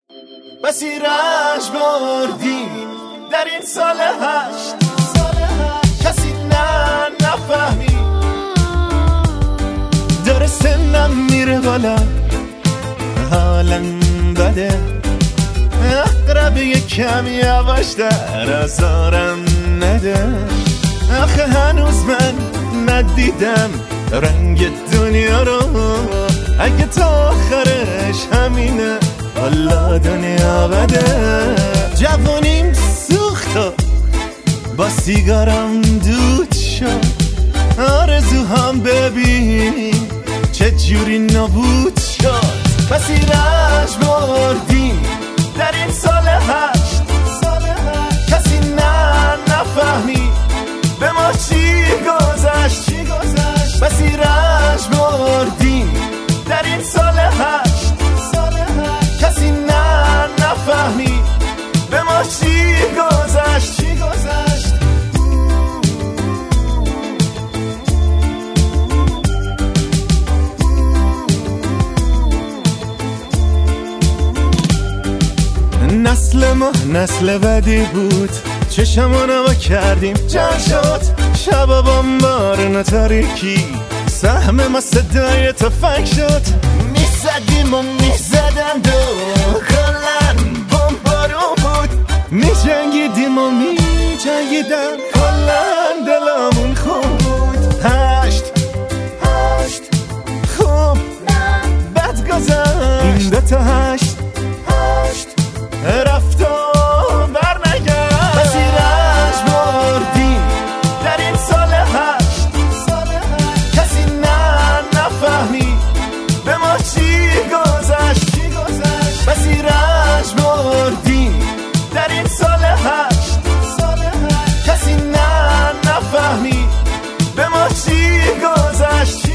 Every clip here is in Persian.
بسی رنج بردیم در این سال 8 کسی نفهمی داره سنم میره بالا حالم بده اقرب یکم یواش در آزارم نده آخه هنوز من ندیدم رنگ دنیا رو اگه تا آخرش همینه والا دنیا بده جوانیم سوخت با سیگارم دود شد آرزوهام ببین چه جوری نابود شد بسی رنج بردیم در این سال 8 کسی نفهمی به ما چی گذشت بسی رنج بردیم در این سال 8 کسی نفهمی به ما چی گذشت نسل ما نسل بدی بود چشمونو با کردیم جمع شد شبا بمبارون و تاریکی سهم ما صدای تفنگ شد میزدیم و میزدن دو کلن بمبارون بود میجنگیدیم و میجنگیدن کلن دلمون خوب بود 8 خوب بد گذشت این دوتا 8 رفت و برنگشت بسی رنج بردیم در این سال 8 کسی نفهمی به ما چی گذشت بسی رنج بردیم در این سال 8 کسی نفهمی به ما چی گذشت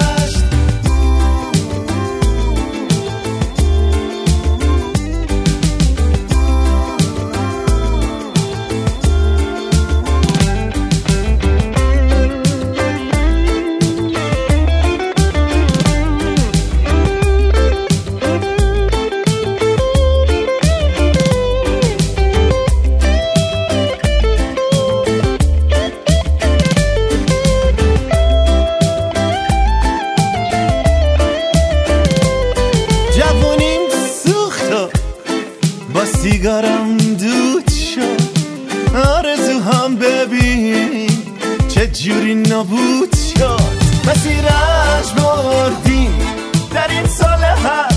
با سیگارم دود شد آرزوهام ببین چه جوری نابود شد بسی رنج بردیم در این سال 8